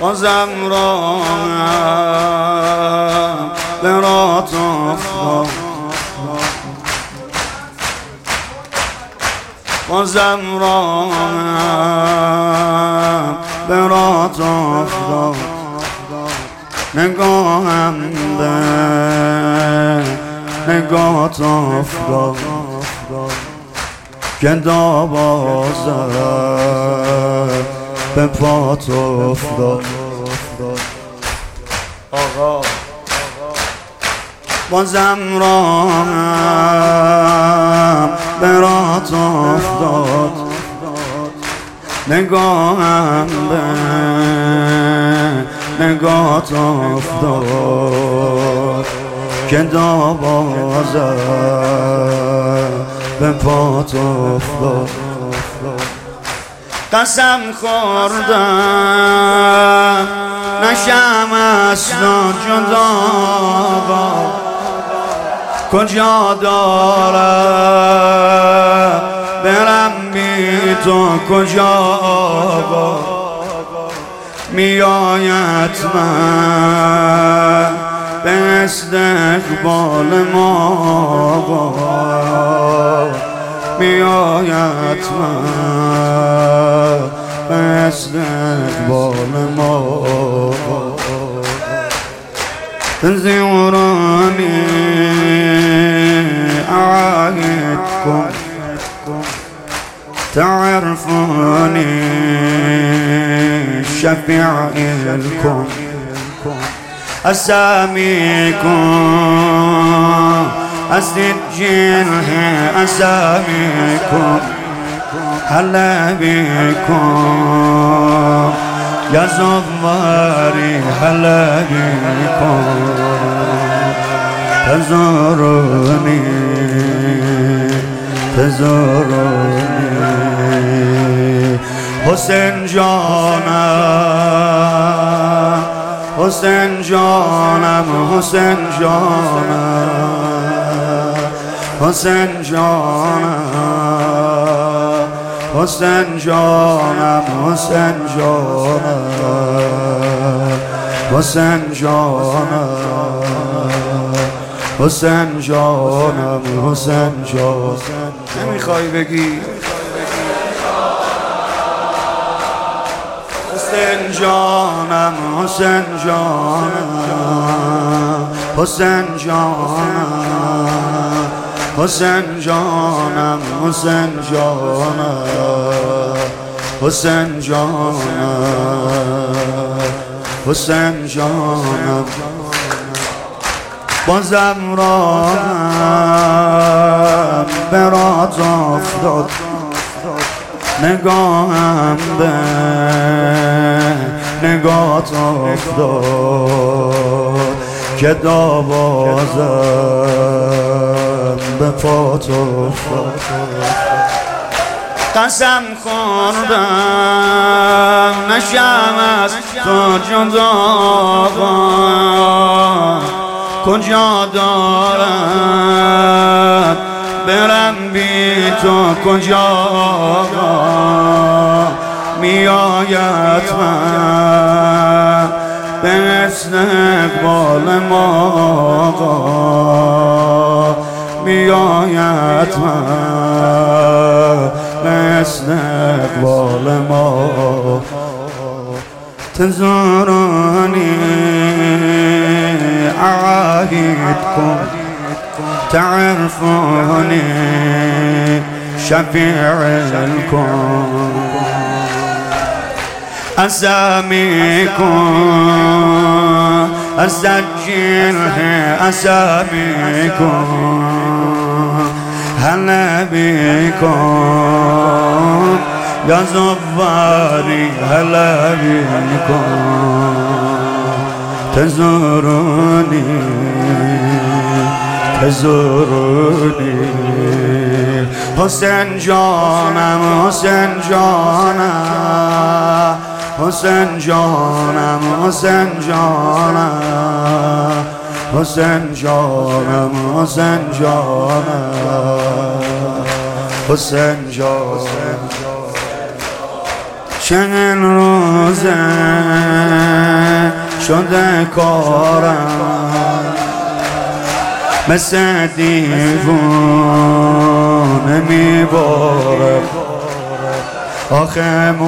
بازم راهم برات افتاد، بازم راهم برات افتاد. نگاهم به نگات افتاد که بازم به پات افتاد. آقا بازم راهم برات افتاد، نگاهم به نگات افتاد که بازم به پات افتاد. قسم خوردم نشم از تو جدا، کجا دارم برم بی تو، کجا میآید من به استقبال ما، میآید من به استقبال ما. تزوروني أعاهدكم تعرفوني شفيع لكم، أساميكم أسجل أساميكم، هلا بكم يا زواري، هلا بكم تزوروني تزوروني. حسین جانم حسین جانم حسین جانم حسین جانم حسین جانم حسین جانم حسین جانم حسین جانم حسین جانم. نمیخوای بگی حسین جانم حسین جانم حسین جانم حسین جانم حسین جانم حسین جانم حسین جانم. بازم راهم برات افتاد، نگاهم به نگات افتاد که بازم به پات افتاد. قسم خوردم نشم از تو جدا، کجا دارم برم بی تو، کجا میآید من به استقبال ما، میآید من به استقبال ما. تزوروني أعاهدكم تعرفوني شفيع لكم، أساميكم أسجل أساميكم، هلا بكم يا زواري، هلا بكم تزوروني تزوروني. حسین جانم حسین جانم حسین جانم حسین جانم حسین جانم حسین جانم حسین جانم. چند روزه شده کارم مثل دیوونه میباره آخه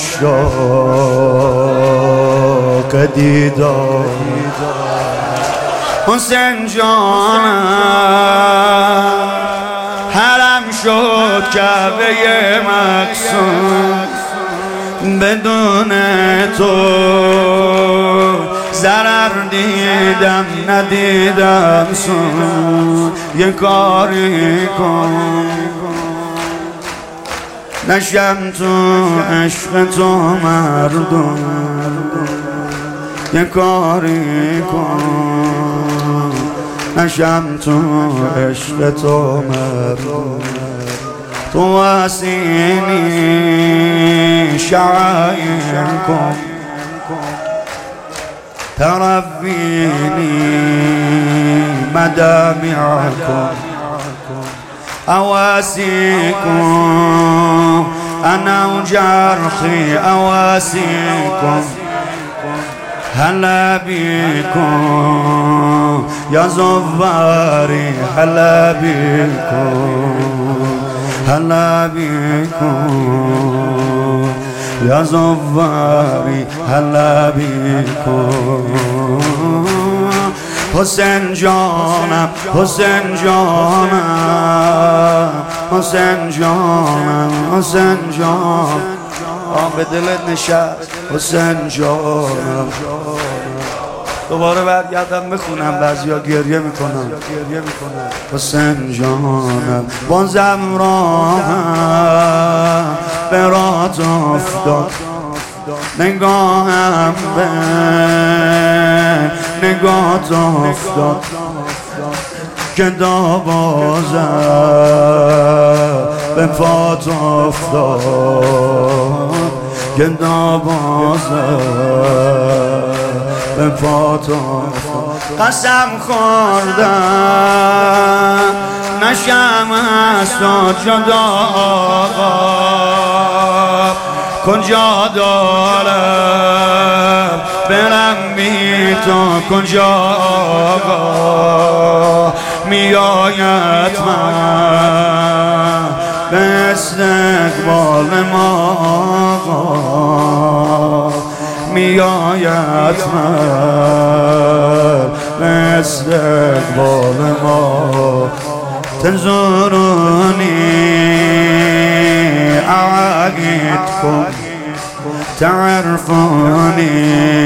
مشتاق دیدار حسین جانم حرم شد کعبه مقصود بدون تو ضرر دیدم ندیدم سود یه کاری کن نشم تو عشق تو مردم یه کاری کن نشم تو عشق تو مردم تو واسینی شعایر کن تربيني مدامعكم أواسيكم أنا وجرحي أواسيكم هلا بيكم يا زواري هلا بيكم هلا بيكم يا زواري هلا بيكم حسین جانم حسین جانم حسین جانم حسین جانم به دلت نشست حسین جانم دوباره برگردم بخونم بعضیا گریه میکنم حسین جانم بازم راهم به رات افتاد نگاهم به نگات افتاد که دابازم به پات افتاد که دابازم به پات افتاد قسم خوردم نشم از تو جدا کجا دارم برم بی تو کجا میآید من به استقبال ما میآید من به استقبال ما تزورونی أعاقدكم تعرفوني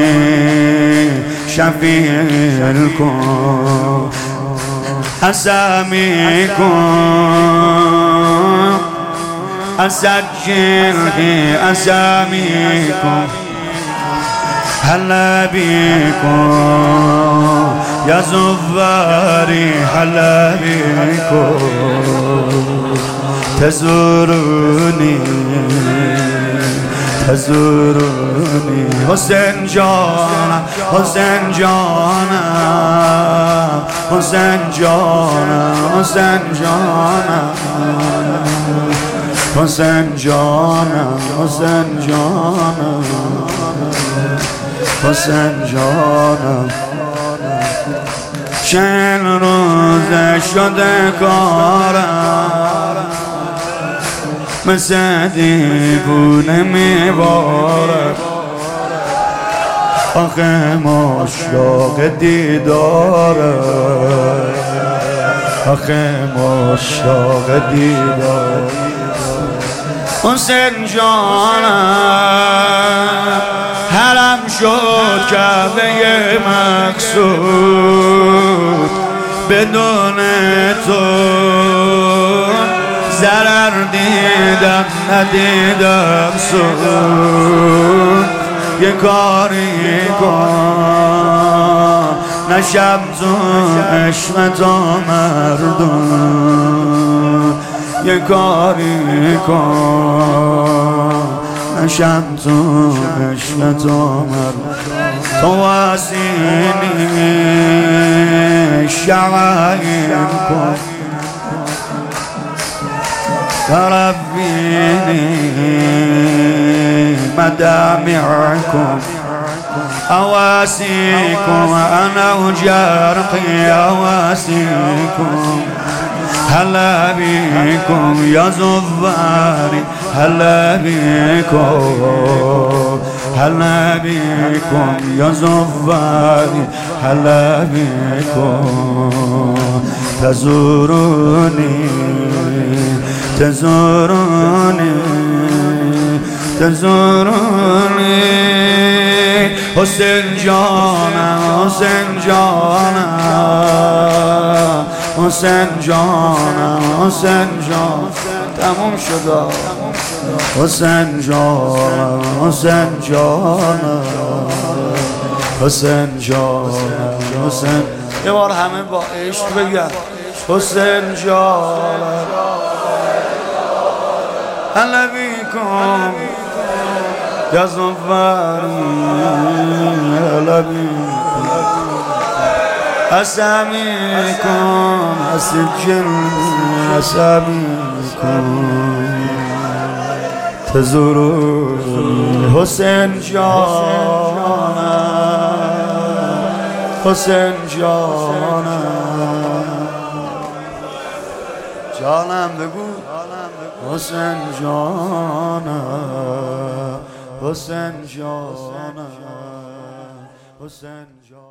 شفيعكم أساميكم أسجل أساميكم هلا بيكم يا زواري هلا بيكم تزوروني تزوروني حسین جانم حسین جانم حسین جانم حسین جانم حسین جانم حسین جانم حسین جانم چند روزه شده کارم مثل دیوونه میباره آخه مشتاق دیداره آخه مشتاق دیداره حسین جانم حرم شد کعبه مقصود بدون تو ضرر دیدم ندیدم سود یه کاری کن نشم تو عشق تو مردم یه کاری کن نشم تو عشق تو مردم تو واسینی شعایر کن تربيني دامعكم أواسيكم أنا وجرقي أواسيكم هلا بيكم يا زباري هلا بيكم هلا بيكم يا زباري هلا بيكم تزوروني تزوروني تزوروني حسین جانم حسین جانم حسین جانم حسین جانم تموم شد حسین جانم حسین جانم حسین جانم حسین یه بار همه با عشق بگن حسین جانم هلا بیکم یا زنفری هلا بیکم اسامیکم اسجل اسامیکم تزورونی حسین جانم حسین جانم جانم بگو حسین جانم حسین جانم حسین جانم